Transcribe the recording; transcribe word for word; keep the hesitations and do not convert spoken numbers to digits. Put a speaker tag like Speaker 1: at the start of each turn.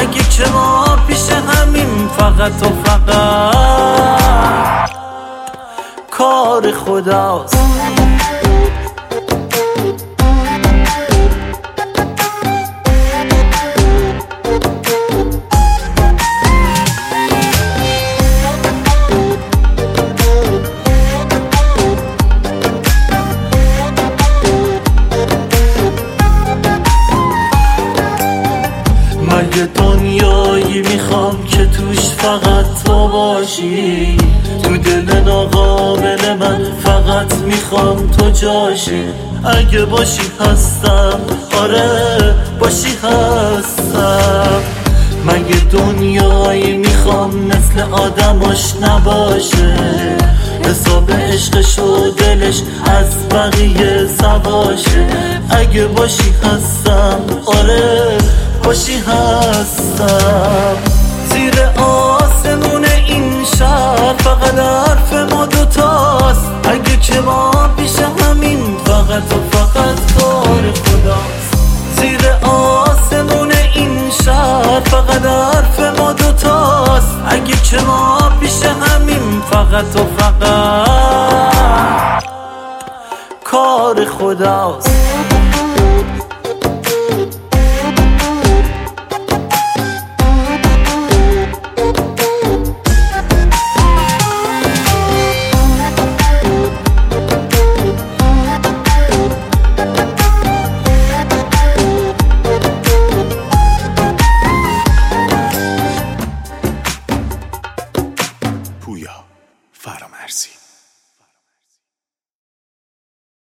Speaker 1: اگه که ما پیش همین فقط و فقط کار خداست. یه دنیایی میخوام که توش فقط تو باشی، تو دل ناقابل من فقط میخوام تو جاشی. اگه باشی هستم، آره باشی هستم. من یه دنیایی میخوام مثل آدماش نباشه، حساب عشقش و دلش از بقیه سواشه. اگه باشی هستم، آره باشی هستم. زیر آسمون این شهر فقط حرف ما دوتاست، اگه که ما پیش همین فقط و فقط کار خداست. زیر آسمون این شهر فقط حرف ما دوتاست، اگه که ما پیش همین فقط و فقط کار خداست.